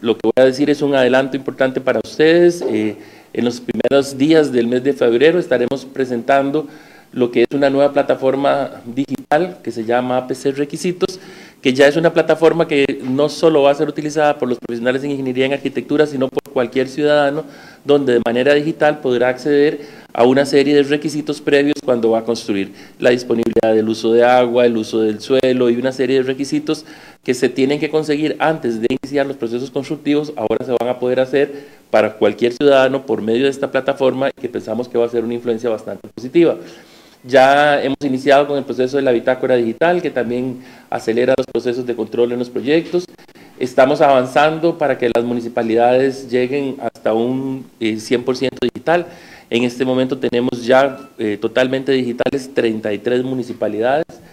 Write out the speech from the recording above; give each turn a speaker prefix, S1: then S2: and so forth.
S1: lo que voy a decir es un adelanto importante para ustedes. En los primeros días del mes de febrero estaremos presentando lo que es una nueva plataforma digital que se llama APC Requisitos, que ya es una plataforma que no solo va a ser utilizada por los profesionales en ingeniería en arquitectura, sino por cualquier ciudadano, donde de manera digital podrá acceder a una serie de requisitos previos cuando va a construir: la disponibilidad del uso de agua, el uso del suelo y una serie de requisitos que se tienen que conseguir antes de iniciar los procesos constructivos. Ahora se van a poder hacer para cualquier ciudadano por medio de esta plataforma, que pensamos que va a ser una influencia bastante positiva. Ya hemos iniciado con el proceso de la bitácora digital, que también acelera los procesos de control en los proyectos. Estamos avanzando para que las municipalidades lleguen hasta un 100% digital. En este momento tenemos ya totalmente digitales 33 municipalidades.